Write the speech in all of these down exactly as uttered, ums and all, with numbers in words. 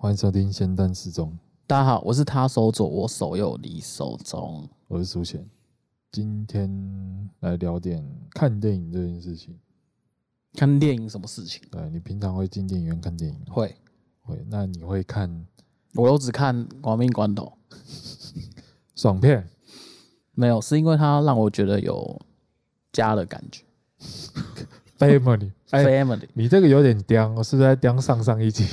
欢迎收听仙丹失踪。 大家好，我是他手左，我手右，你手中。 我是苏贤，今天来聊点看电影这件事情。 看电影什么事情？ 对，你平常会进电影院看电影吗？ 会， 会。那你会看？ 我都只看《亡命关头》 爽片？ 没有，是因为它让我觉得有家的感觉。 Family， 哎 Family， 你这个有点刁，我是不是在刁上上一集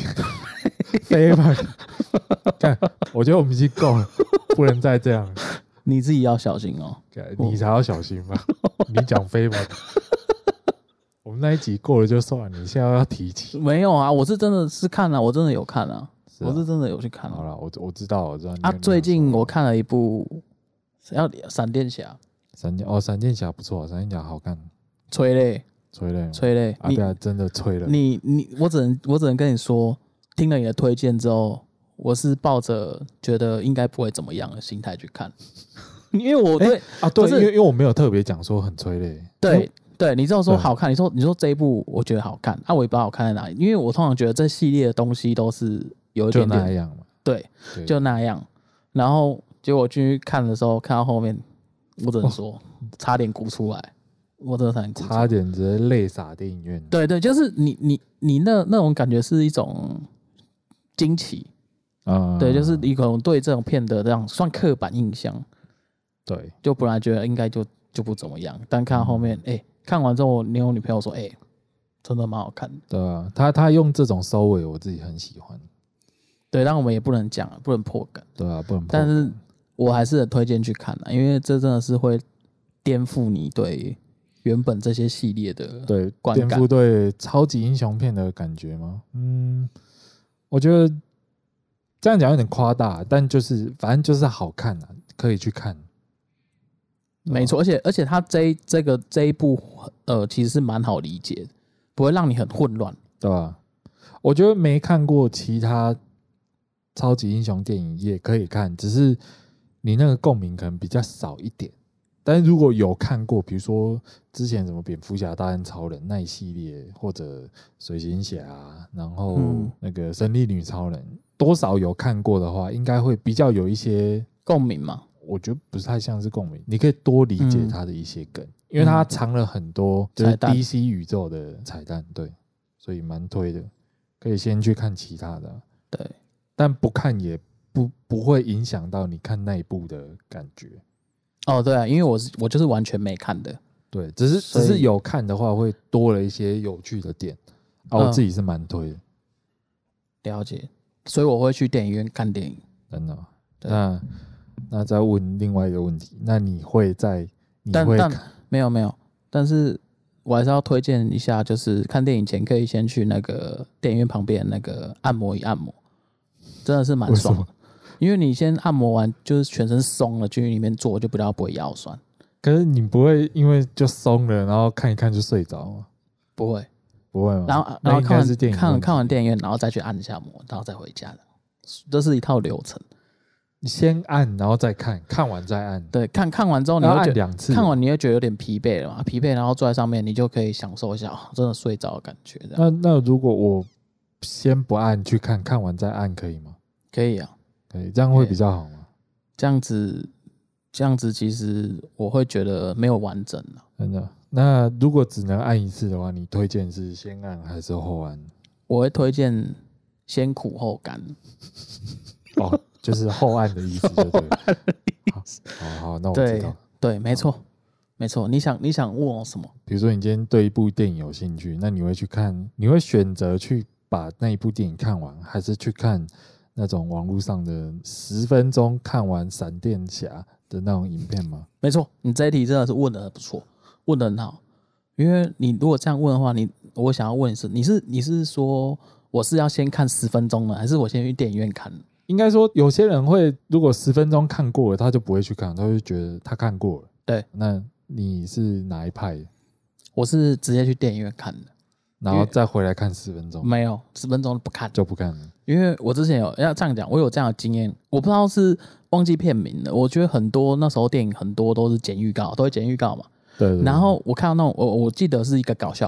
？Family， 看，我觉得我们已经够了，不能再这样了。 你自己要小心哦。 你才要小心吧？你讲 Family， 我们那一集过了就算了，你现在要提起？ 没有啊，我是真的是看了、啊，我真的有看啊， 是啊我是真的有去看、啊。 好了，我我知道，我知道。 啊，最近我看了一部要闪电侠， 闪电哦，闪电侠不错，闪电侠好看， 催泪， 催泪， 催泪， 啊，对啊，真的催了。 你你我只能我只能跟你说，听了你的推荐之后，我是抱着觉得应该不会怎么样的心态去看，因为我对、欸、 啊对，因为因为我没有特别讲说很催泪， 对对，你知道说好看，你说你说这一部我觉得好看，啊，我也不知道好看在哪里，因为我通常觉得这系列的东西都是有一点点就那样嘛， 对，对就那样，然后结果进去看的时候，看到后面，我只能说、哦、差点哭出来。我真的差点哭出来， 差点直接泪洒电影院。 对对，就是你你你那那种感觉是一种惊奇啊、嗯，对，就是你可能对这种片的这样算刻板印象， 对， 就本来觉得应该就就不怎么样，但看到后面，哎、嗯欸，看完之后，你有女朋友说，哎、欸，真的蛮好看的。 对啊，他他用这种收尾，我自己很喜欢。 对，但我们也不能讲，不能破梗。 对啊，不能破梗。 但是我还是很推荐去看的，因为这真的是会颠覆你对原本这些系列的对观感， 颠覆对超级英雄片的感觉吗？嗯，我觉得这样讲有点夸大，但就是反正就是好看啊，可以去看。 没错，而且而且它这这个这一部呃其实是蛮好理解的，不会让你很混乱， 对吧？我觉得没看过其他超级英雄电影也可以看，只是你那个共鸣可能比较少一点。但是如果有看过，比如说之前什么蝙蝠侠大战超人那一系列，或者水行侠，然后那个神力女超人，嗯、多少有看过的话，应该会比较有一些共鸣嘛。 我觉得不是太像是共鸣，你可以多理解他的一些梗，嗯、因为他藏了很多就是 D C 宇宙的彩蛋，对，所以蛮推的，可以先去看其他的，啊， 对， 但不看也不不会影响到你看那一部的感觉。 哦，对啊，因为我是我就是完全没看的， 对，只是只是有看的话，会多了一些有趣的点啊，我自己是蛮推的， 嗯。了解，所以我会去电影院看电影。 真的，那那再问另外一个问题，那你会在你会但但没有没有，但是我还是要推荐一下，就是看电影前可以先去那个电影院旁边那个按摩椅按摩，真的是蛮爽的。因为你先按摩完，就是全身松了，进去里面坐就比较不会腰酸。 可是你不会因为就松了，然后看一看就睡着吗？ 不会， 不会吗？ 然后然后看完看看完电影院，然后再去按一下摩，然后再回家的，这是一套流程。 你先按，然后再看，看完再按。 对，看看完之后你会觉得按两次， 看完你会觉得有点疲惫了嘛？疲惫，然后坐在上面，你就可以享受一下，哦、真的睡着的感觉。 那那如果我先不按去看，看完再按可以吗？ 可以啊。 可以，这样会比较好吗？ 这样子，这样子其实我会觉得没有完整了。 真的？那如果只能按一次的话，你推荐是先按还是后按？ 我会推荐先苦后甘。 哦，就是后按的意思就对了。好好好，那我知道。 对对，没错没错。你想你想问我什么？ 比如说你今天对一部电影有兴趣，那你会去看？你会选择去把那一部电影看完，还是去看那种网络上的十分钟看完闪电侠的那种影片吗？ 没错，你这一题真的是问的很不错，问的很好。因为你如果这样问的话，你我想要问的是，你是你是说我是要先看十分钟呢，还是我先去电影院看？ 应该说，有些人会如果十分钟看过了，他就不会去看，他会觉得他看过了。 对， 那你是哪一派？ 我是直接去电影院看的。 然后再回来看十分钟？ 没有，十分钟不看就不看了。 因为我之前有要这样讲，我有这样的经验，我不知道是忘记片名了。我觉得很多那时候电影很多都是剪预告，都会剪预告嘛。 对, 對, 對。 然后我看到那种，我我记得是一个搞笑片，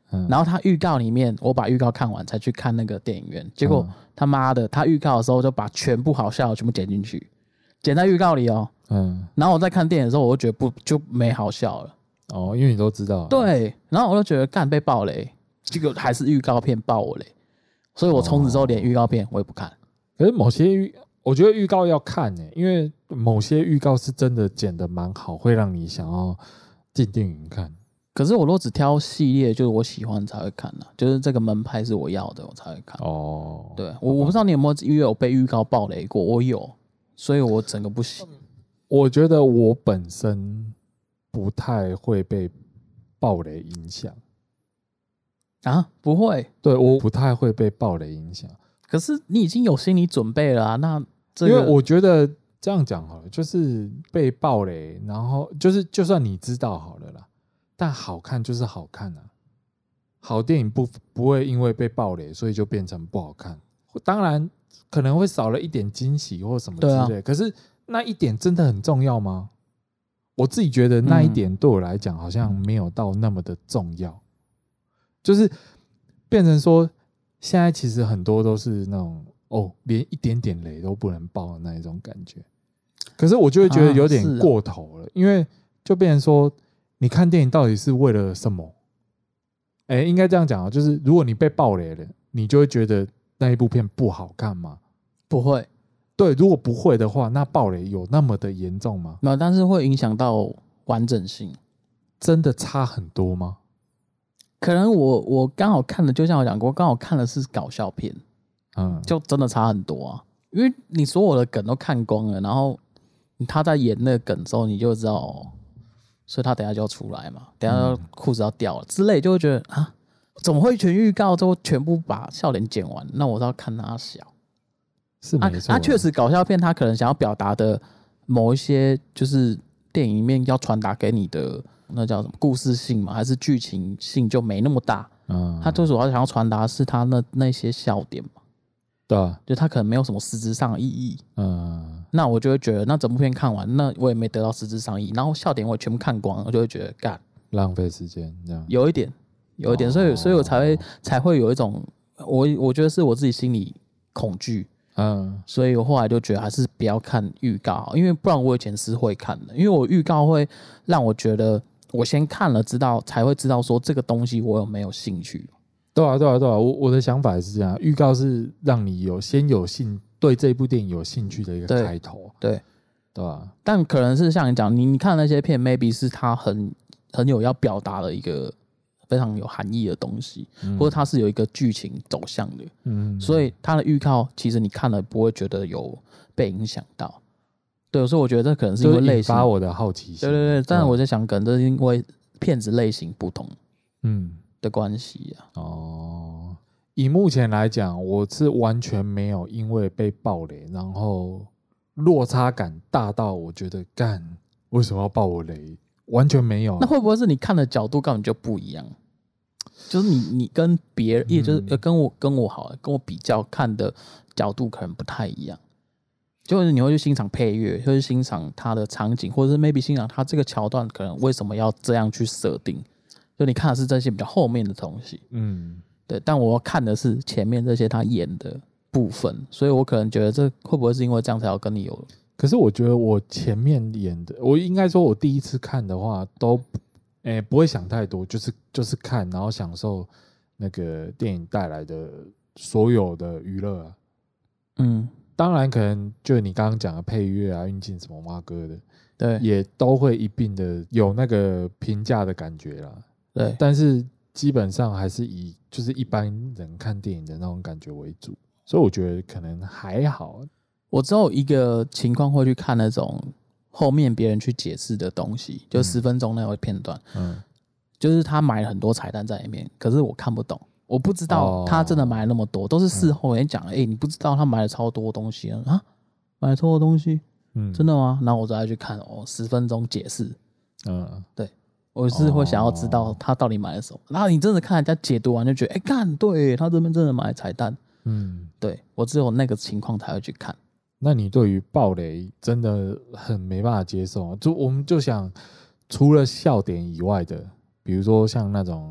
嗯、然后他预告里面，我把预告看完才去看那个电影院，结果、嗯、他妈的，他预告的时候就把全部好笑的全部剪进去，剪在预告里哦。嗯，然后我在看电影的时候，我就觉得不就没好笑了。 哦，因为你都知道。 对，然后我就觉得干被爆雷，这个还是预告片爆我雷，所以我从此之后连预告片我也不看。 可是某些预，我觉得预告要看诶、欸，因为某些预告是真的剪得蛮好，会让你想要进电影看。 可是我如果只挑系列，就是我喜欢才会看啊，就是这个门派是我要的，我才会看。哦，对，我我不知道你有没有有被预告爆雷过，我有，所以我整个不行。 我觉得我本身不太会被爆雷影响啊，不会， 对，我不太会被爆雷影响。 可是你已经有心理准备了啊，那这个， 因为我觉得这样讲好了，就是被爆雷，然后就是就算你知道好了啦。但好看就是好看啊，好电影不不会因为被爆雷所以就变成不好看。当然可能会少了一点惊喜或什么之类，啊、可是那一点真的很重要吗？我自己觉得那一点对我来讲好像没有到那么的重要，嗯、就是变成说现在其实很多都是那种哦，连一点点雷都不能爆的那一种感觉。可是我就会觉得有点过头了，啊啊、因为就变成说。你看电影到底是为了什么？哎、欸，应该这样讲啊，就是如果你被爆雷了，你就会觉得那一部片不好看吗？ 不会。 对，如果不会的话，那爆雷有那么的严重吗？ 没有，但是会影响到完整性。 真的差很多吗？ 可能我我刚好看的，就像我讲过，刚好看的是搞笑片，嗯，就真的差很多啊。因为你所有的梗都看光了，然后他在演那个梗的时候，你就知道。哦，所以他等一下就要出来嘛，等一下裤子要掉了之类，就会觉得啊，怎么会全预告都全部把笑脸剪完？那我都要看他小， 是没错、啊。 他确、啊、实搞笑片，他可能想要表达的某一些，就是电影里面要传达给你的那叫什么故事性嘛，还是剧情性就没那么大。嗯，他最主要想要传达的是他那那些笑点嘛。 对、啊， 就他可能没有什么实质上的意义。嗯，那我就会觉得，那整部片看完，那我也没得到实质上意义，然后笑点我也全部看光，我就会觉得干浪费时间这样。 有一点，有一点，哦、所以所以我才会才会有一种，我我觉得是我自己心里恐惧。嗯，所以我后来就觉得还是不要看预告，因为不然我以前是会看的，因为我预告会让我觉得我先看了知道，才会知道说这个东西我有没有兴趣。 对啊，对啊，对啊，我我的想法也是这样。预告是让你有先有兴对这部电影有兴趣的一个开头， 对对吧、啊？ 但可能是像你讲，你你看那些片 ，maybe 是它很很有要表达的一个非常有含义的东西，嗯、或者它是有一个剧情走向的，嗯，所以它的预告其实你看了不会觉得有被影响到。对，所以我觉得这可能是因为类型， 引发我的好奇心。 对对对，但是我在想，可能这是因为片子类型不同，嗯。的关系啊， 哦，以目前来讲，我是完全没有因为被爆雷，然后落差感大到我觉得干为什么要爆我雷，完全没有、啊。 那会不会是你看的角度根本就不一样？就是你你跟别人，也就是跟我跟我好了，跟我比较看的角度可能不太一样。就是你会去欣赏配乐，会去欣赏它的场景，或者是 maybe 欣赏它这个桥段可能为什么要这样去设定。就你看的是这些比较后面的东西，嗯，对，但我看的是前面这些他演的部分，所以我可能觉得这会不会是因为这样才要跟你有？ 可是我觉得我前面演的，我应该说我第一次看的话，都诶、欸、不会想太多，就是就是看，然后享受那个电影带来的所有的娱乐啊。嗯，当然可能就你刚刚讲的配乐啊、运镜什么蛙歌的， 对， 也都会一并的有那个评价的感觉啦。 对， 但是基本上还是以就是一般人看电影的那种感觉为主，所以我觉得可能还好。 我只有一个情况会去看那种后面别人去解释的东西，就十分钟那个片段，嗯，就是他买了很多彩蛋在里面，可是我看不懂，我不知道他真的买了那么多，哦、都是事后人讲，哎、嗯欸，你不知道他买了超多东西啊，买了超多东西，嗯，真的吗？然后我再去看哦，十分钟解释，嗯，对。我是会想要知道他到底买了什么，然后你真的看人家解读完就觉得，哎、欸，干，对他这边真的买彩蛋，嗯，对我只有那个情况才会去看。 那你对于爆雷真的很没办法接受，就我们就想除了笑点以外的，比如说像那种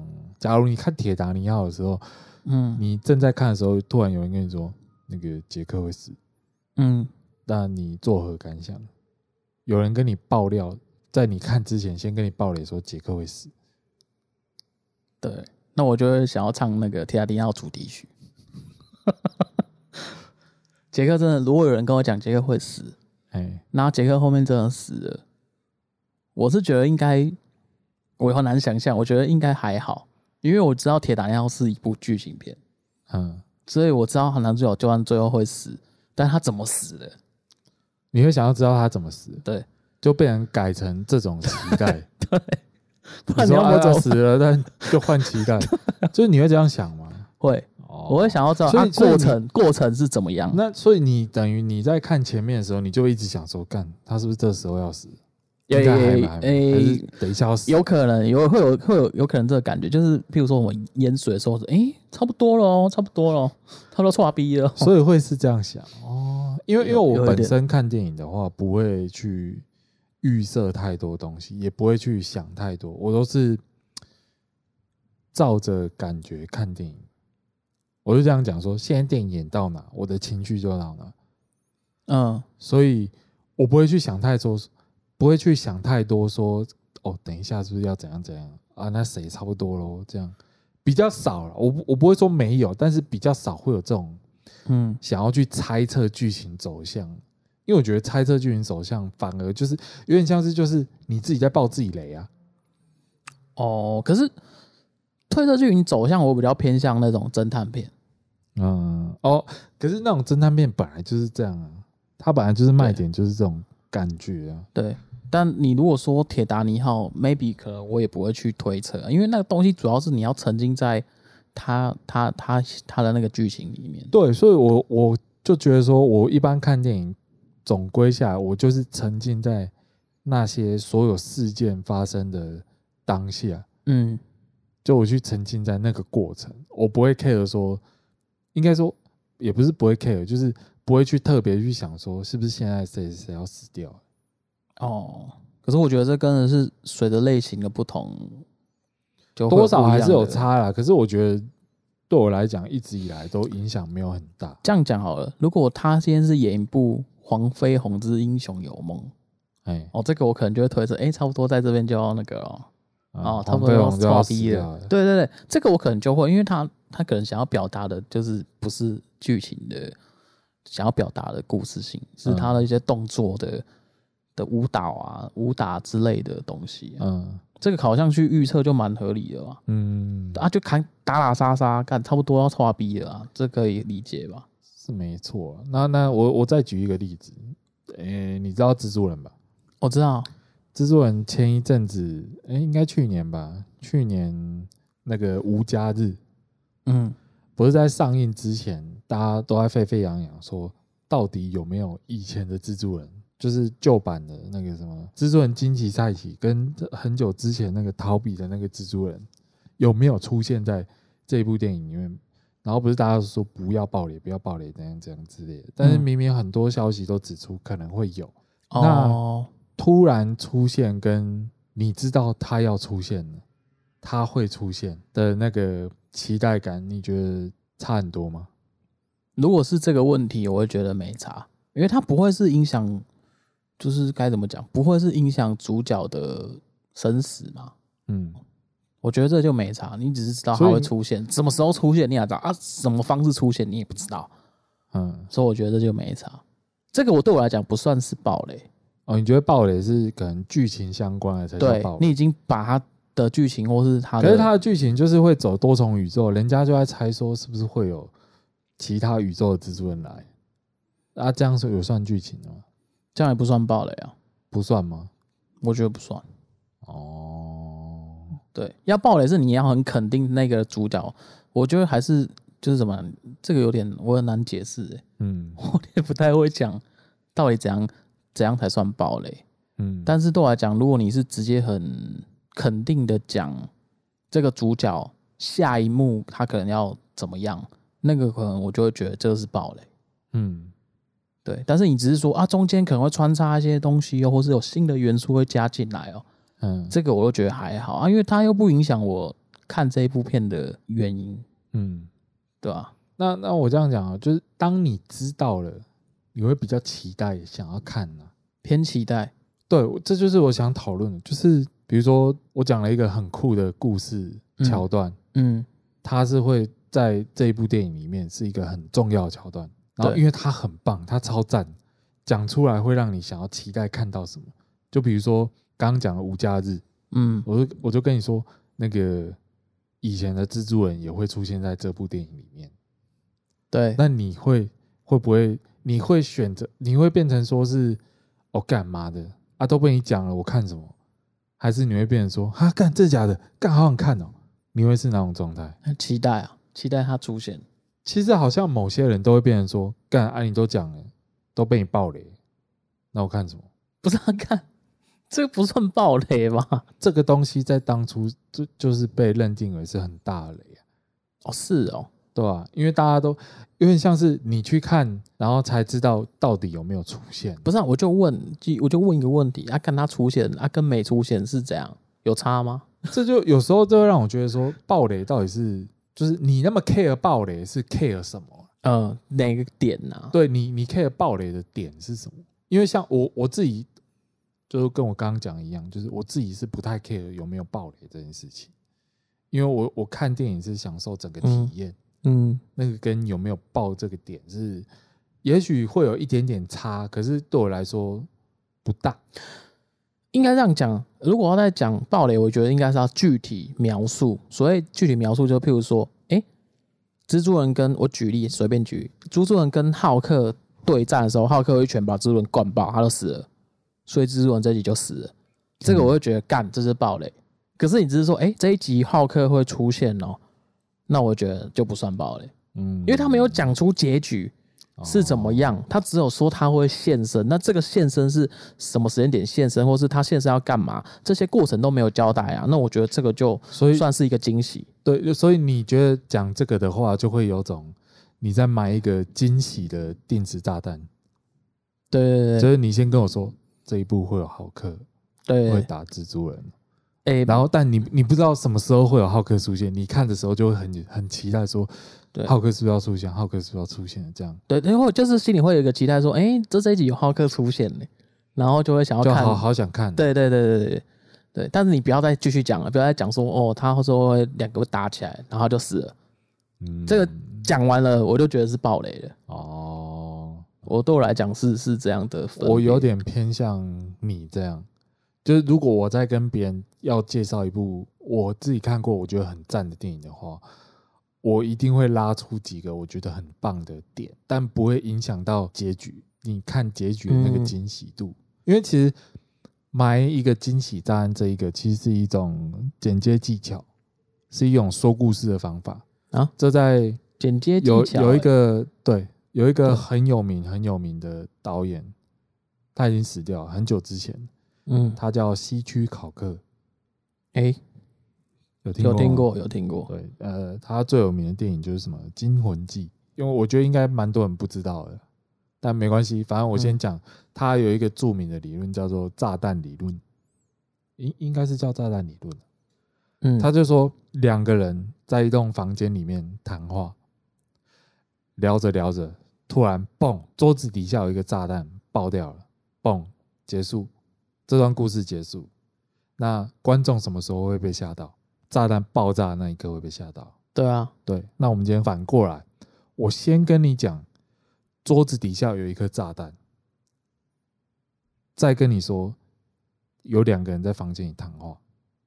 假如你看铁达尼号的时候， 嗯， 你正在看的时候，突然有人跟你说那个杰克会死， 嗯， 那你作何感想？有人跟你爆料，在你看之前先跟你爆雷说杰克会死， 对，那我就会想要唱那个铁达尼号主题曲。杰克真的，如果有人跟我讲杰克会死， 哎， 然后杰克后面真的死了，我是觉得应该，我很难想象，我觉得应该还好，因为我知道铁达尼号是一部剧情片， 嗯， 所以我知道男主角就算最后会死，但他怎么死的？ 你会想要知道他怎么死， 对， 就被人改成这种期待， 对，不你说啊然你要我怎么死了，但就换期待，就是你会这样想吗？ 会？ 哦我会想要知道所以它过程过程是怎么样。 那所以你等于你在看前面的时候，你就一直想说，干他是不是这时候要死？ 有应该还没有还没还是等一下要死？ 有可能有会有会有有可能这个感觉，就是譬如说我们淹水的时候，哎、欸，差不多了哦，差不多了，差不多错逼了， 所以会是这样想哦。因为因为我有本身看电影的话，不会去预设太多东西，也不会去想太多，我都是照着感觉看电影。我就这样讲说，现在电影演到哪，我的情绪就到哪。 嗯， 所以我不会去想太多，不会去想太多说，哦，等一下是不是要怎样怎样啊？那谁差不多咯，这样比较少了。我不我不会说没有，但是比较少会有这种，嗯，想要去猜测剧情走向。因为我觉得猜测剧情走向反而就是有点像是就是你自己在爆自己雷啊。 哦，可是推测剧情走向，我比较偏向那种侦探片。 嗯，哦，可是那种侦探片本来就是这样啊，它本来就是卖点，就是这种感觉啊。 对，但你如果说铁达尼号 ，maybe 可能我也不会去推测，因为那个东西主要是你要沉浸在他他他他的那个剧情里面。 对，所以我我就觉得说，我一般看电影，总归下来，我就是沉浸在那些所有事件发生的当下。嗯，就我去沉浸在那个过程，我不会 care 说。应该说也不是不会 care， 就是不会去特别去想说是不是现在谁谁要死掉。 哦，可是我觉得这真的是随着类型的不同，就多少还是有差啦。可是我觉得对我来讲，一直以来都影响没有很大。 这样讲好了，如果他今天是演一部《黄飞鸿之英雄有梦》，哎，哦，这个我可能就会推测，哎，差不多在这边就要那个了。哦，差不多要抓逼了。对对对，这个我可能就会，因为他他可能想要表达的就是不是剧情的，想要表达的故事性，是他的一些动作的、嗯、的舞蹈啊、武打之类的东西、啊。嗯，这个好像去预测就蛮合理的嘛。嗯，啊，就看打打杀杀，干差不多要抓逼了啊，这可以理解吧？ 是没错。那那我我再举一个例子，诶，你知道蜘蛛人吧？ 我知道。 蜘蛛人前一阵子，哎、欸，应该去年吧？去年那个无家日，嗯，不是在上映之前，大家都在沸沸扬扬说，到底有没有以前的蜘蛛人，就是旧版的那个什么蜘蛛人惊奇赛奇，跟很久之前那个逃避的那个蜘蛛人，有没有出现在这一部电影里面？然后不是大家都说不要爆雷，不要爆雷，怎样怎样之类的，但是明明很多消息都指出可能会有，嗯、那。突然出现，跟你知道他要出现了，他会出现的那个期待感，你觉得差很多吗？ 如果是这个问题，我会觉得没差，因为它不会是影响，就是该怎么讲，不会是影响主角的生死嘛。嗯，我觉得这就没差，你只是知道他会出现，什么时候出现你也知道啊，什么方式出现你也不知道。嗯，所以我觉得这就没差。这个我对我来讲不算是暴雷。 哦，你觉得爆雷是可能剧情相关的才叫爆雷？ 对，你已经把他的剧情或是他的， 可是他的剧情就是会走多重宇宙，人家就在猜说是不是会有其他宇宙的蜘蛛人来？啊，这样说有算剧情吗？ 这样也不算爆雷啊？ 不算吗？ 我觉得不算。哦，对，要爆雷是你要很肯定那个主角，我觉得还是就是什么，这个有点我很难解释、欸，嗯，我也不太会讲到底怎样。怎样才算爆雷？嗯，但是对我来讲，如果你是直接很肯定的讲这个主角下一幕他可能要怎么样，那个可能我就会觉得这个是爆雷。嗯，对。但是你只是说啊，中间可能会穿插一些东西哦，或是有新的元素会加进来哦。嗯，这个我就觉得还好啊，因为它又不影响我看这一部片的原因， 嗯， 对吧、啊？ 那那我这样讲啊，就是当你知道了，你会比较期待想要看啊， 偏期待。 对，这就是我想讨论的，就是比如说我讲了一个很酷的故事桥段， 嗯，嗯它是会在这一部电影里面是一个很重要的桥段，然后因为它很棒，它超赞，讲出来会让你想要期待看到什么。就比如说刚刚讲的无假日， 嗯， 我就我就跟你说，那个以前的蜘蛛人也会出现在这部电影里面。 对， 那你会会不会你会选择你会变成说是哦干嘛的啊都被你讲了我看什么？还是你会变成说哈干这假的干好想看哦？你会是哪种状态？ 期待啊，期待它出现。 其实好像某些人都会变成说干啊你都讲了都被你爆雷，那我看什么？ 不是啊，看这个不算爆雷吧？ 这个东西在当初就就是被认定为是很大的雷啊。 哦，是哦， 对吧、啊？因为大家都有点像是你去看，然后才知道到底有没有出现。 不是、啊，我就问，我就问一个问题啊，看它出现啊，跟没出现是怎样，有差吗？ 这就有时候就会让我觉得说，爆雷到底是就是你那么 care 爆雷是 care 什么？ 呃，哪个点啊？ 对你，你 care 爆雷的点是什么？因为像我我自己，就是跟我刚刚讲一样，就是我自己是不太 care 有没有爆雷这件事情，因为我我看电影是享受整个体验。嗯嗯， 那个跟有没有爆这个点是，也许会有一点点差，可是对我来说不大。 应该这样讲，如果要再讲爆雷，我觉得应该是要具体描述。所谓具体描述，就譬如说，哎、欸，蜘蛛人跟我举例，随便举，蜘蛛人跟浩克对战的时候，浩克一拳把蜘蛛人灌爆，他就死了，所以蜘蛛人这一集就死了。这个我会觉得干，这是爆雷。可是你只是说，哎、欸，这一集浩克会出现哦。那我觉得就不算爆雷，嗯，因为他没有讲出结局是怎么样，哦、他只有说他会现身。那这个现身是什么时间点现身，或是他现身要干嘛，这些过程都没有交代啊。那我觉得这个就算是一个惊喜。 对，所以你觉得讲这个的话，就会有种你在买一个惊喜的定时炸弹。 对对对， 就是你先跟我说这一部会有浩克， 对， 会打蜘蛛人。 欸、 然后，但你你不知道什么时候会有浩克出现，你看的时候就会很很期待说，对，浩克是不是要出现？浩克是不是要出现？这样， 对，然后就是心里会有一个期待，说，哎、欸，这这一集有浩克出现嘞，然后就会想要看， 就好好想看。 对对对对对对，但是你不要再继续讲了，不要再讲说，哦，他说会两个会打起来，然后就死了。嗯，这个讲完了，我就觉得是爆雷了。哦，我对我来讲是是这样的， 我有点偏向你这样。就是如果我在跟别人要介绍一部我自己看过我觉得很赞的电影的话，我一定会拉出几个我觉得很棒的点，但不会影响到结局。你看结局的那个惊喜度，嗯、因为其实埋一个惊喜炸弹这一个其实是一种剪接技巧，是一种说故事的方法啊。这在剪接技巧有有一个对有一个很有名很有名的导演，他已经死掉了，很久之前。嗯，他叫希区考克， 哎、欸， 有听过有听过有听过。 对，呃，他最有名的电影就是什么《惊魂记》，因为我觉得应该蛮多人不知道的，但没关系，反正我先讲，嗯、他有一个著名的理论叫做炸弹理论，应应该是叫炸弹理论。嗯，他就说两个人在一栋房间里面谈话，聊着聊着，突然嘣，桌子底下有一个炸弹爆掉了，嘣，结束。这段故事结束，那观众什么时候会被吓到？炸弹爆炸的那一刻会被吓到。 对啊， 对。那我们今天反过来，我先跟你讲，桌子底下有一颗炸弹，再跟你说有两个人在房间里谈话。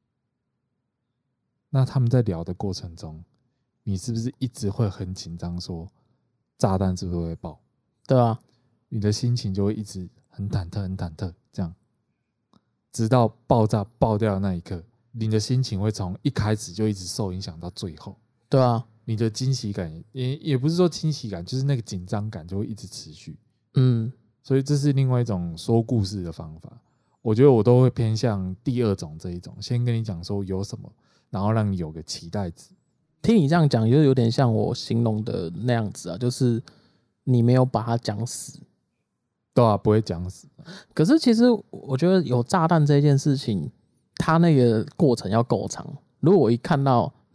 那他们在聊的过程中，你是不是一直会很紧张，说炸弹是不是会爆？ 对啊， 你的心情就会一直很忐忑，很忐忑，这样。直到爆炸爆掉的那一刻，你的心情会从一开始就一直受影响到最后。 对啊， 你的惊喜感 也, 也不是说惊喜感，就是那个紧张感就会一直持续。嗯，所以这是另外一种说故事的方法。我觉得我都会偏向第二种这一种，先跟你讲说有什么，然后让你有个期待值。 听你这样讲，就有点像我形容的那样子啊，就是你没有把它讲死。 对啊，不会讲死。 可是其实我觉得有炸弹这件事情，它那个过程要够长。如果我一看到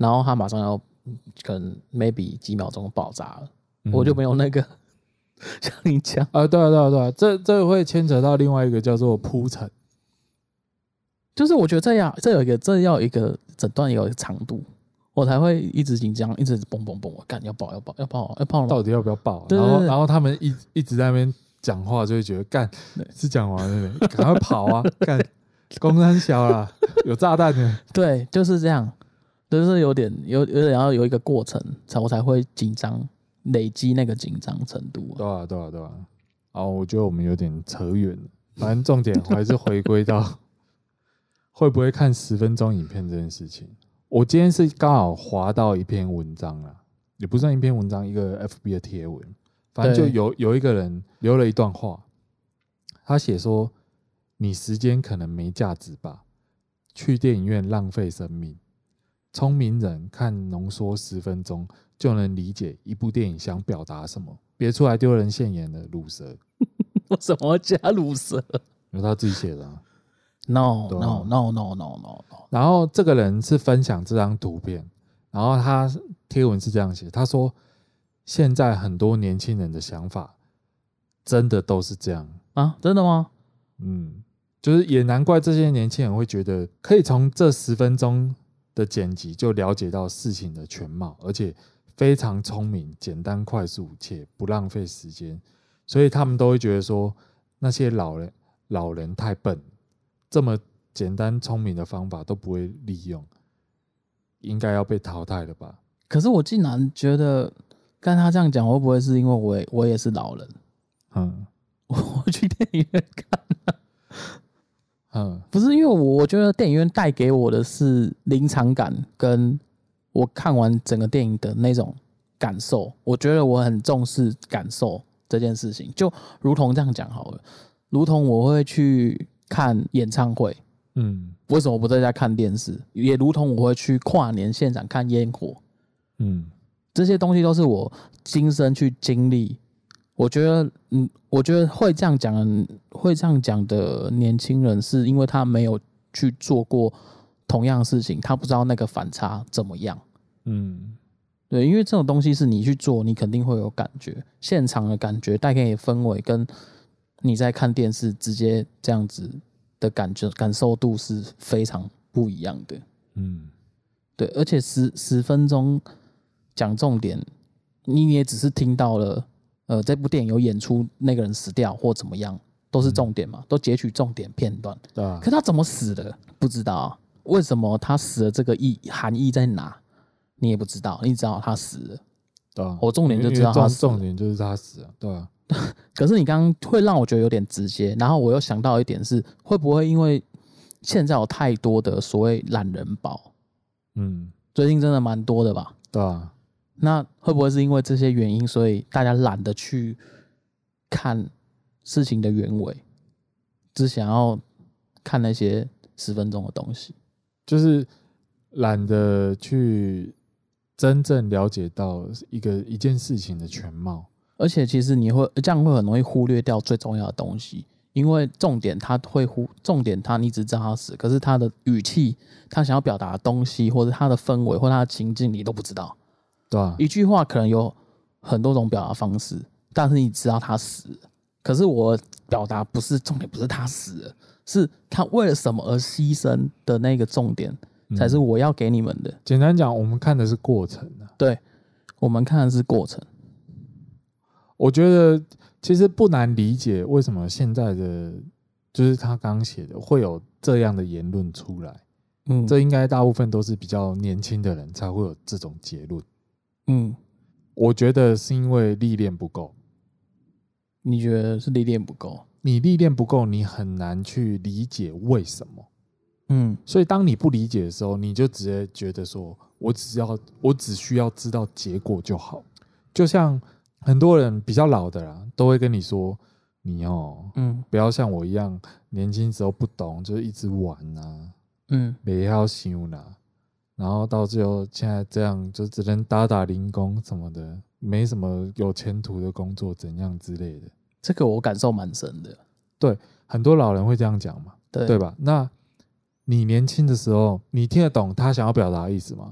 然后它马上要可能 maybe 几秒钟爆炸了， 嗯、 我就没有那个像你讲啊，对啊对啊对啊，这这会牵扯到另外一个叫做铺陈， 就是我觉得这样这有一个这要有一个整段有一个长度，我才会一直紧张，一直蹦蹦蹦，我干要爆要爆要爆要爆了吗？ 到底要不要爆、啊？ 对对对然后然后他们一一直在那边讲话，就会觉得干是讲完了，赶快跑啊！干公山小啦，有炸弹的。对， 就是这样，就是有点有有点要有一个过程，才我才会紧张，累积那个紧张程度、啊。 对啊，对啊，对啊。好，我觉得我们有点扯远了，反正重点我还是回归到会不会看十分钟影片这件事情。我今天是刚好滑到一篇文章啦，也不算一篇文章，一个 F B 的贴文，反正就有有一个人留了一段话，他写说：“你时间可能没价值吧？去电影院浪费生命。聪明人看浓缩十分钟就能理解一部电影想表达什么，别出来丢人现眼的鲁蛇。” 为什么要加鲁蛇？ 有他自己写的、啊。 No no no no no no。 然后这个人是分享这张图片，然后他贴文是这样写，他说：“现在很多年轻人的想法真的都是这样啊？真的吗？ 嗯，就是也难怪这些年轻人会觉得可以从这十分钟的剪辑就了解到事情的全貌，而且非常聪明、简单、快速且不浪费时间，所以他们都会觉得说那些老人老人太笨。”这么简单聪明的方法都不会利用，应该要被淘汰了吧？ 可是我竟然觉得，跟他这样讲，会不会是因为我 也, 我也是老人？ 嗯， 我去电影院看、啊， 嗯， 不是因为我我觉得电影院带给我的是临场感，跟我看完整个电影的那种感受。我觉得我很重视感受这件事情，就如同这样讲好了，如同我会去看演唱会，嗯，为什么不在家看电视？也如同我会去跨年现场看烟火，嗯，这些东西都是我亲身去经历。我觉得，嗯，我觉得会这样讲，会这样讲的年轻人，是因为他没有去做过同样的事情，他不知道那个反差怎么样，嗯，对，因为这种东西是你去做，你肯定会有感觉，现场的感觉带给你的氛围跟。你在看电视直接这样子的感觉感受度是非常不一样的，嗯，对，而且十十分钟讲重点，你也只是听到了，呃，这部电影有演出那个人死掉或怎么样，都是重点嘛，嗯、都截取重点片段，对啊。可他怎么死的不知道、啊，为什么他死的这个意含义在哪，你也不知道，你知道他死了，对啊。我重点就知道他死了， 重点就是他死了，对啊。 可是你刚刚会让我觉得有点直接，然后我又想到一点是，会不会因为现在有太多的所谓懒人包，嗯，最近真的蛮多的吧？ 对啊， 那会不会是因为这些原因，所以大家懒得去看事情的原委，只想要看那些十分钟的东西， 就是懒得去真正了解到一个一件事情的全貌。 而且其实你会这样会很容易忽略掉最重要的东西，因为重点他会忽重点他你只知道他死，可是他的语气、他想要表达的东西，或者他的氛围或他的情境你都不知道。 对啊， 一句话可能有很多种表达方式，但是你知道他死了。可是我表达不是重点，不是他死了，是他为了什么而牺牲的那个重点，才是我要给你们的。嗯、 简单讲，我们看的是过程啊。 对，我们看的是过程。 我觉得其实不难理解为什么现在的就是他刚刚写的会有这样的言论出来，嗯，这应该大部分都是比较年轻的人才会有这种结论，嗯，我觉得是因为历练不够。 你觉得是历练不够？ 你历练不够，你很难去理解为什么，嗯，所以当你不理解的时候，你就直接觉得说我只要我只需要知道结果就好，就像。很多人比较老的啦，都会跟你说，你哦，嗯，不要像我一样，年轻时候不懂，就一直玩啊，嗯，没要想啦，然后到最后现在这样，就只能打打零工什么的，没什么有前途的工作，怎样之类的。 这个我感受蛮深的。 对，很多老人会这样讲嘛，对，对吧？那你年轻的时候，你听得懂他想要表达的意思吗？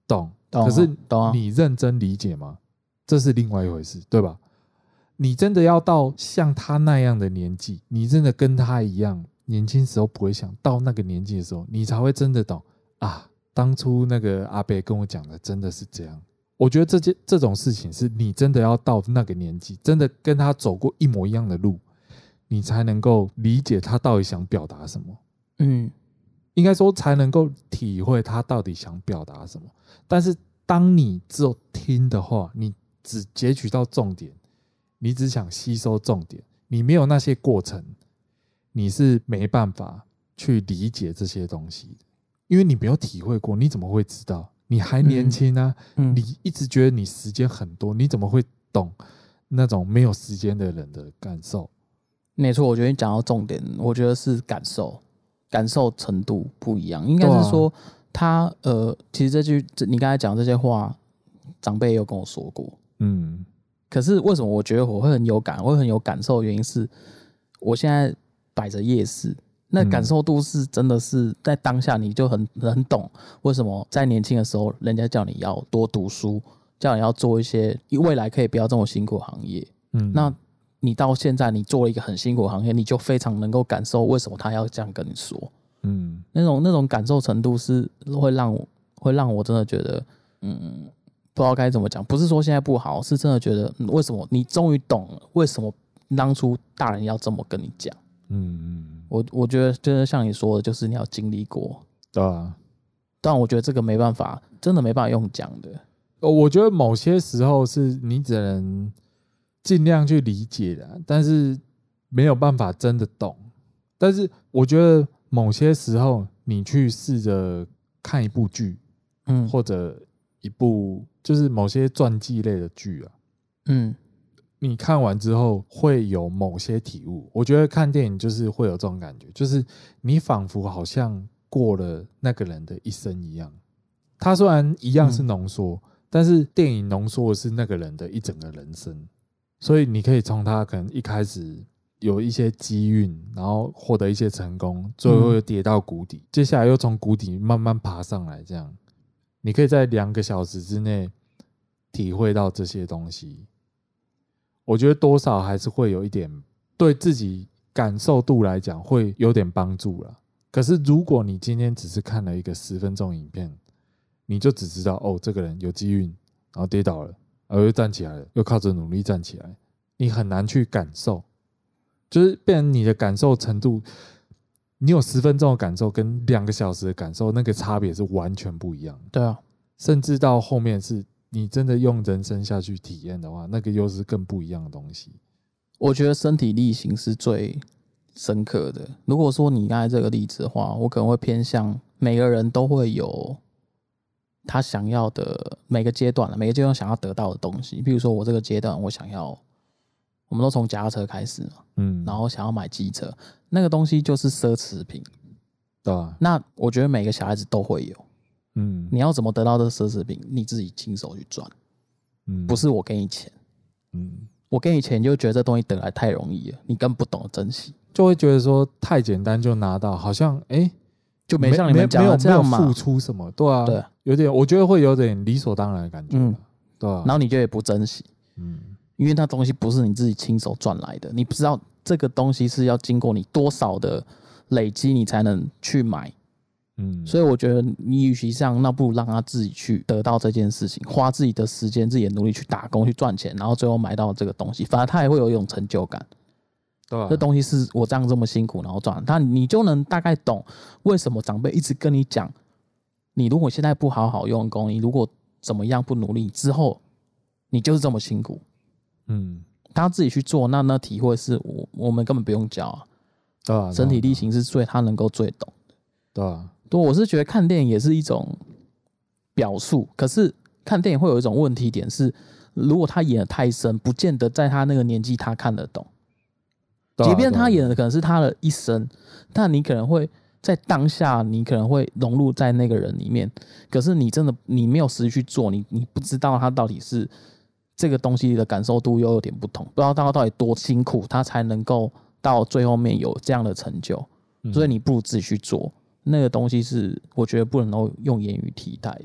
懂， 懂可是懂啊你认真理解吗？这是另外一回事，对吧？你真的要到像他那样的年纪，你真的跟他一样，年轻时候不会想，到那个年纪的时候，你才会真的懂啊。当初那个阿伯跟我讲的真的是这样。我觉得这件这种事情是你真的要到那个年纪，真的跟他走过一模一样的路，你才能够理解他到底想表达什么。 嗯， 应该说才能够体会他到底想表达什么。但是当你只有听的话，你只截取到重点，你只想吸收重点，你没有那些过程，你是没办法去理解这些东西的，因为你没有体会过，你怎么会知道？你还年轻啊， 嗯嗯、 你一直觉得你时间很多，你怎么会懂那种没有时间的人的感受？ 没错，我觉得你讲到重点，我觉得是感受，感受程度不一样。应该是说他呃，其实这句你刚才讲这些话，长辈也有跟我说过，嗯。可是为什么我觉得我会很有感，我会很有感受的原因是，我现在摆着夜市，那感受度是真的是在当下你就很很懂为什么在年轻的时候人家叫你要多读书，叫你要做一些未来可以不要这么辛苦的行业。嗯，那你到现在你做了一个很辛苦的行业，你就非常能够感受为什么他要这样跟你说。嗯，那种那种感受程度是会让我会让我真的觉得，嗯。不知道该怎么讲，不是说现在不好，是真的觉得、嗯、为什么你终于懂了，为什么当初大人要这么跟你讲？嗯嗯，我我觉得就是像你说的，就是你要经历过， 对啊。 但我觉得这个没办法，真的没办法用讲的。 我觉得某些时候是你只能尽量去理解的，但是没有办法真的懂。但是我觉得某些时候你去试着看一部剧，嗯，或者一部就是某些传记类的剧啊，嗯，你看完之后会有某些体悟。我觉得看电影就是会有这种感觉，就是你仿佛好像过了那个人的一生一样。他虽然一样是浓缩、嗯，但是电影浓缩的是那个人的一整个人生，所以你可以从他可能一开始有一些机运，然后获得一些成功，最后又跌到谷底，嗯、接下来又从谷底慢慢爬上来，这样。你可以在两个小时之内体会到这些东西，我觉得多少还是会有一点对自己感受度来讲会有点帮助啦。可是如果你今天只是看了一个十分钟影片，你就只知道哦，这个人有机运，然后跌倒了，然后又站起来了，又靠着努力站起来，你很难去感受，就是变成你的感受程度。你有十分钟的感受跟两个小时的感受，那个差别是完全不一样的。 对啊， 甚至到后面是你真的用人生下去体验的话，那个又是更不一样的东西。 我觉得身体力行是最深刻的。如果说你刚才这个例子的话，我可能会偏向每个人都会有他想要的每个阶段，每个阶段想要得到的东西。比如说我这个阶段，我想要。我们都从脚踏车开始嘛，嗯，然后想要买机车，那个东西就是奢侈品， 对啊。 那我觉得每个小孩子都会有，嗯，你要怎么得到这个奢侈品，你自己亲手去赚，嗯，不是我给你钱，嗯，我给你钱你就觉得这东西得来太容易了，你根本不懂得珍惜， 就会觉得说太简单就拿到，好像哎、欸、 就没像你们讲的这样嘛， 没有付出什么，对啊，对，有点我觉得会有点理所当然的感觉，嗯，对啊， 然后你就也不珍惜，嗯。因为那东西不是你自己亲手赚来的，你不知道这个东西是要经过你多少的累积，你才能去买。嗯，所以我觉得你与其这样，那不如让他自己去得到这件事情，花自己的时间、自己的努力去打工、去赚钱，然后最后买到这个东西，反而他也会有一种成就感。 对啊， 这东西是我这样这么辛苦然后赚，他你就能大概懂为什么长辈一直跟你讲，你如果现在不好好用功，你如果怎么样不努力，之后你就是这么辛苦。嗯，他自己去做，那那体会是我我们根本不用教啊， 对啊， 身体力行是最他能够最懂的， 对啊， 对，我是觉得看电影也是一种表述，可是看电影会有一种问题点是，如果他演得太深，不见得在他那个年纪他看得懂， 啊、 即便他演的可能是他的一生，但你可能会在当下，你可能会融入在那个人里面，可是你真的你没有实际去做，你你不知道他到底是。这个东西的感受度又有点不同，不知道他到底多辛苦，他才能够到最后面有这样的成就。嗯、所以你不如自己去做，那个东西是我觉得不能够用言语替代的。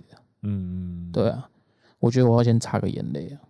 嗯， 对啊，我觉得我要先擦个眼泪啊。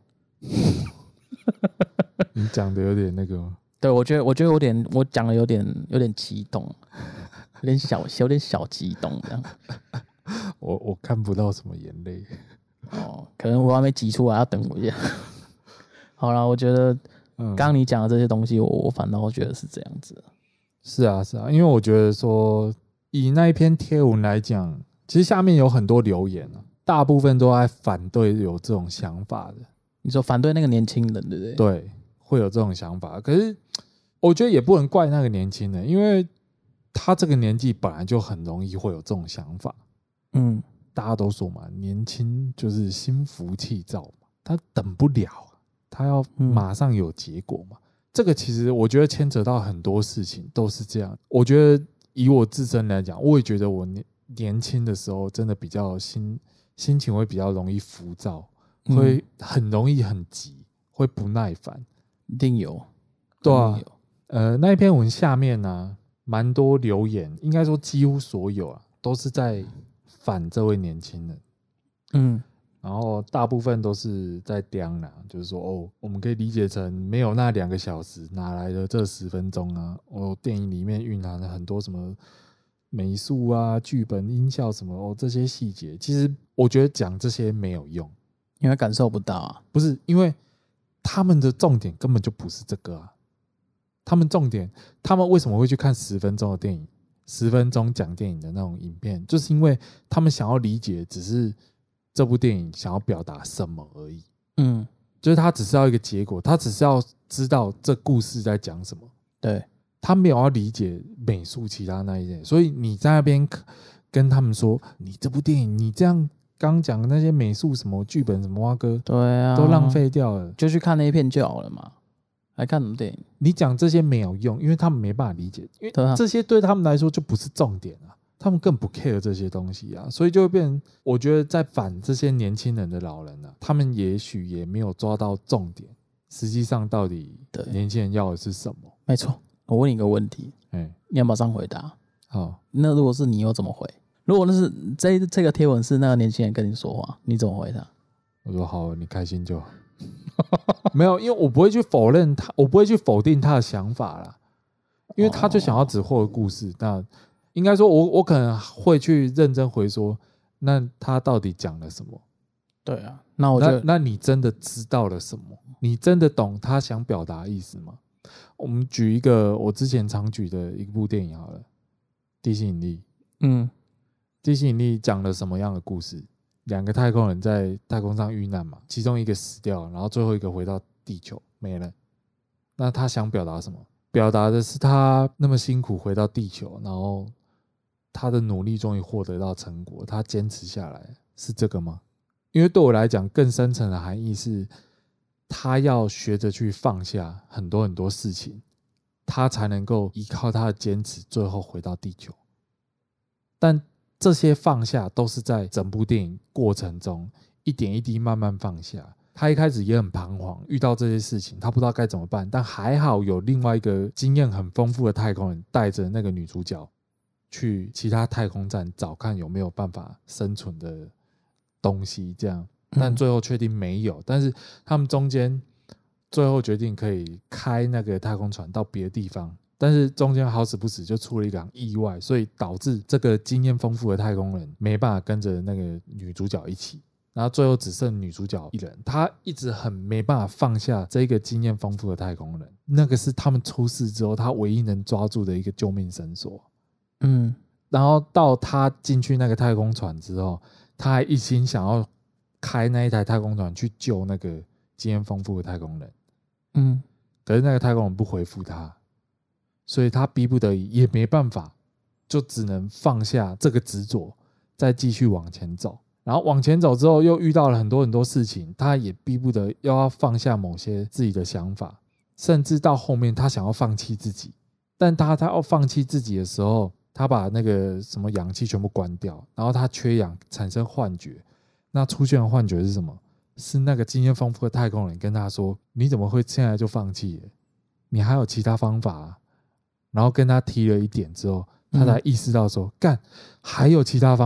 你讲的有点那个， 对，我觉得我觉得有点，我讲的有点有点激动，有点小有点小激动这样。 我我看不到什么眼泪。 哦，可能我还没挤出来，要等我一下。好啦，我觉得刚刚你讲的这些东西，我我反倒觉得是这样子。 是啊，是啊，因为我觉得说，以那一篇贴文来讲，其实下面有很多留言啊，大部分都在反对有这种想法的。 你说反对那个年轻人，对不对？ 对，会有这种想法。可是我觉得也不能怪那个年轻人，因为他这个年纪本来就很容易会有这种想法。 嗯， 大家都说嘛，年轻就是心浮气躁嘛，他等不了，他要马上有结果嘛。嗯，这个其实我觉得牵扯到很多事情，都是这样。我觉得以我自身来讲，我也觉得我年年轻的时候真的比较心心情会比较容易浮躁，会很容易很急，会不耐烦。 一定有， 对啊，呃，那一篇文下面呢、啊，蛮多留言，应该说几乎所有啊，都是在反这位年轻人。 嗯。 然后大部分都是在刁啦，就是说哦，我们可以理解成没有那两个小时，哪来的这十分钟啊？哦，电影里面蕴含了很多什么美术啊、剧本、音效什么哦，这些细节，其实我觉得讲这些没有用， 因为感受不到啊。 不是，因为他们的重点根本就不是这个啊。他们重点，他们为什么会去看十分钟的电影？十分钟讲电影的那种影片，就是因为他们想要理解，只是这部电影想要表达什么而已。嗯，就是他只是要一个结果，他只是要知道这故事在讲什么。 对， 他没有要理解美术其他那一点，所以你在那边跟他们说，你这部电影你这样刚讲的那些美术什么剧本什么蛙哥， 对啊， 都浪费掉了， 就去看那一片就好了嘛。还看什么电影？ 你讲这些没有用，因为他们没办法理解，因为这些对他们来说就不是重点啊。他们更不 care 这些东西啊，所以就会变成，我觉得在反这些年轻人的老人啊，他们也许也没有抓到重点，实际上到底年轻人要的是什么？ 没错，我问你一个问题， 欸、 你要马上回答。 好， 那如果是你又怎么回？如果那是这这个贴文是那个年轻人跟你说话，你怎么回答？ 我说好，你开心就好。没有，因为我不会去否认他，我不会去否定他的想法啦，因为他就想要只获得故事。那应该说我，我可能会去认真回说，那他到底讲了什么？ 对啊，那我就那那你真的知道了什么？你真的懂他想表达的意思吗？我们举一个我之前常举的一部电影好了，《地心引力》。嗯，《地心引力》讲了什么样的故事？两个太空人在太空上遇难嘛，其中一个死掉，然后最后一个回到地球没了。那他想表达什么？表达的是他那么辛苦回到地球，然后他的努力终于获得到成果，他坚持下来，是这个吗？因为对我来讲，更深层的含义是，他要学着去放下很多很多事情，他才能够依靠他的坚持，最后回到地球。但这些放下都是在整部电影过程中一点一滴慢慢放下。他一开始也很彷徨，遇到这些事情他不知道该怎么办，但还好有另外一个经验很丰富的太空人带着那个女主角去其他太空站找看有没有办法生存的东西，这样，但最后确定没有。但是他们中间最后决定可以开那个太空船到别的地方，但是中间好死不死就出了一场意外，所以导致这个经验丰富的太空人没办法跟着那个女主角一起，然后最后只剩女主角一人。她一直很没办法放下这个经验丰富的太空人，那个是他们出事之后她唯一能抓住的一个救命绳索。嗯，然后到她进去那个太空船之后，她还一心想要开那一台太空船去救那个经验丰富的太空人。嗯，可是那个太空人不回复她，所以他逼不得已也没办法，就只能放下这个执着，再继续往前走。然后往前走之后又遇到了很多很多事情，他也逼不得又要放下某些自己的想法，甚至到后面他想要放弃自己。但他他要放弃自己的时候，他把那个什么氧气全部关掉，然后他缺氧产生幻觉。那出现的幻觉是什么？是那个经验丰富的太空人跟他说，你怎么会现在就放弃了？你还有其他方法啊。然后跟他提了一点之后，他才意识到说，干、嗯、还有其他方法，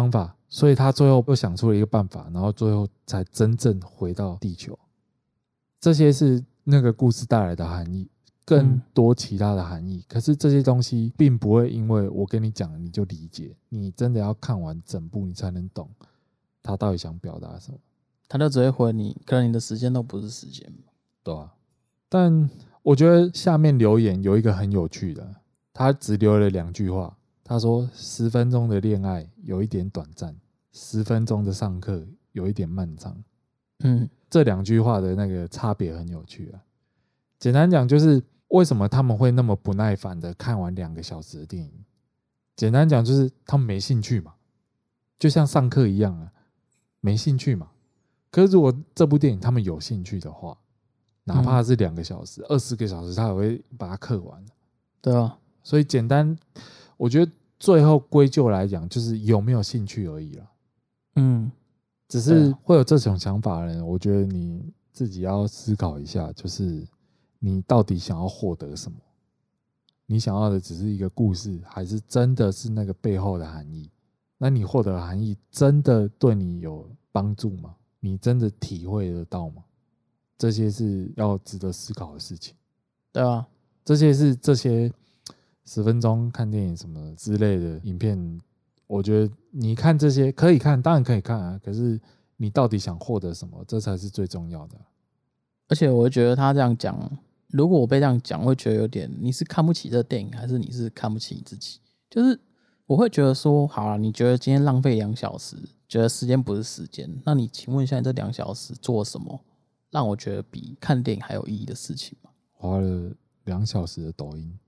所以他最后又想出了一个办法，然后最后才真正回到地球。这些是那个故事带来的含义，更多其他的含义、嗯、可是这些东西并不会因为我跟你讲你就理解，你真的要看完整部你才能懂他到底想表达什么。 他就只会回你，可能你的时间都不是时间， 对啊。但我觉得下面留言有一个很有趣的，他只留了两句话，他说十分钟的恋爱有一点短暂，十分钟的上课有一点漫长。嗯，这两句话的那个差别很有趣啊。简单讲就是为什么他们会那么不耐烦的看完两个小时的电影，简单讲就是他们没兴趣嘛，就像上课一样啊，没兴趣嘛。可是如果这部电影他们有兴趣的话，哪怕是两个小时、二十个小时，他也会把它刻完。 对啊， 所以简单，我觉得最后归咎来讲，就是有没有兴趣而已啦。嗯，只是会有这种想法的人，我觉得你自己要思考一下，就是你到底想要获得什么？你想要的只是一个故事，还是真的是那个背后的含义？那你获得的含义真的对你有帮助吗？你真的体会得到吗？这些是要值得思考的事情。 对啊， 这些是这些十分钟看电影什么之类的影片，我觉得你看这些可以看，当然可以看啊，可是你到底想获得什么，这才是最重要的。 而且我会觉得他这样讲，如果我被这样讲，会觉得有点你是看不起这电影，还是你是看不起你自己？就是我会觉得说，好了，你觉得今天浪费两小时，觉得时间不是时间，那你请问一下，你这两小时做什么让我觉得比看电影还有意义的事情吗？ 花了两小时的抖音，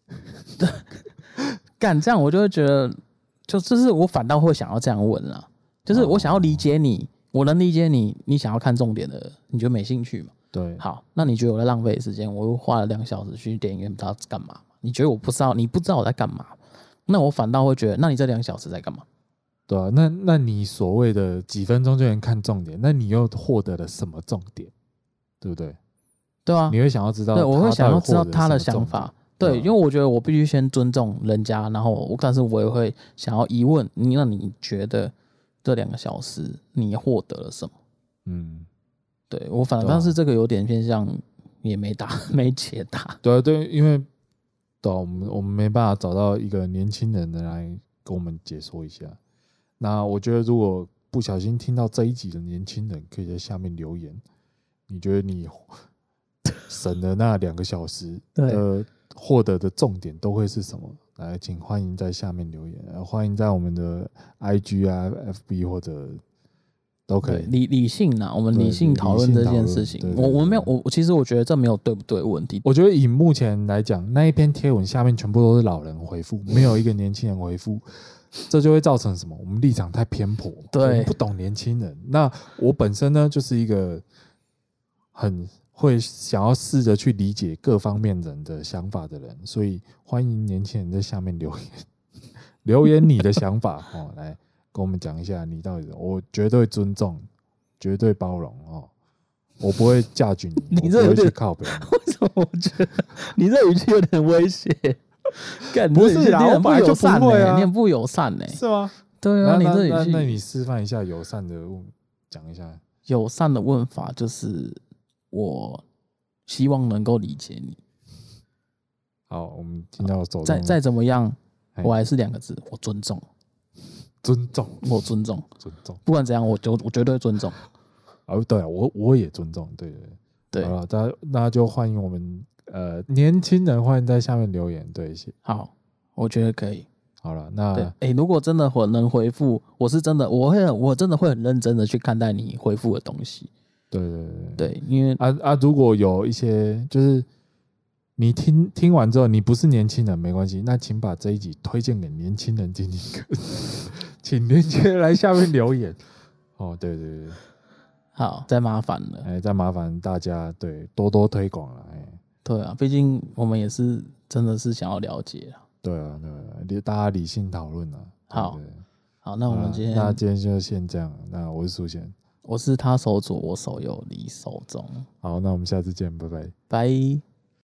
干这样我就会觉得，就就是我反倒会想要这样问啦，就是我想要理解你，我能理解你，你想要看重点的，你就没兴趣嘛？ 对， 好，那你觉得我在浪费时间？我又花了两小时去电影院，不知道干嘛？你觉得我不知道，你不知道我在干嘛？那我反倒会觉得，那你这两小时在干嘛？ 对啊，那那你所谓的几分钟就能看重点，那你又获得了什么重点？对不对？ 对啊， 你会想要知道， 对，我会想要知道他的想法。对，因为我觉得我必须先尊重人家，然后我，但是我也会想要疑问你，那你觉得这两个小时你获得了什么？嗯，对我反正、啊、但是这个有点偏向也没答没解答。 对啊，对，因为对、啊、我们我们没办法找到一个年轻人的来跟我们解说一下。那我觉得如果不小心听到这一集的年轻人，可以在下面留言。你觉得你省了那两个小时的获得的重点都会是什么？来，请欢迎在下面留言，欢迎在我们的 I G 啊、F B 或者都可以。 理理性啊，我们理性讨论这件事情。对对对对，我我没有，我其实我觉得这没有对不对的问题。 我觉得以目前来讲，那一篇贴文下面全部都是老人回复，没有一个年轻人回复。这就会造成什么？我们立场太偏颇，对，我们不懂年轻人。那我本身呢，就是一个很会想要试着去理解各方面人的想法的人，所以欢迎年轻人在下面留言，留言你的想法哦，来跟我们讲一下你到底。我绝对尊重，绝对包容哦，我不会架举你， 你这我不会去靠北。 为什么我觉得你这语气有点威胁？ 不是啦，我本来就不会啊， 你很不友善呢、欸， 是吗？ 对啊，你这语气， 那你示范一下友善的问，讲一下友善的问法，就是我希望能够理解你。 好，我们听到手再再怎么样，我还是两个字，我尊重， 尊重， 我尊重， 尊重， 不管怎样，我就我绝对尊重。 哦，对啊，我我也尊重，对对对。 好了，大家那就欢迎我们。呃，年轻人欢迎在下面留言，对， 好，我觉得可以。 好了，那哎、欸，如果真的我能回复，我是真的，我会，我真的会很认真的去看待你回复的东西。 对对对对，因为啊啊，如果有一些就是你听听完之后，你不是年轻人没关系，那请把这一集推荐给年轻人听听看，请年轻人来下面留言。哦，对对对， 好，再麻烦了， 哎，再麻烦大家对多多推广了，哎。 对啊，毕竟我们也是真的是想要了解啊。 对啊，对啊，大家理性讨论啊。 好， 对对好，那我们今天， 那今天就先这样。那我是苏贤， 我是他手左，我手右，你手中。 好，那我们下次见，拜拜。 拜。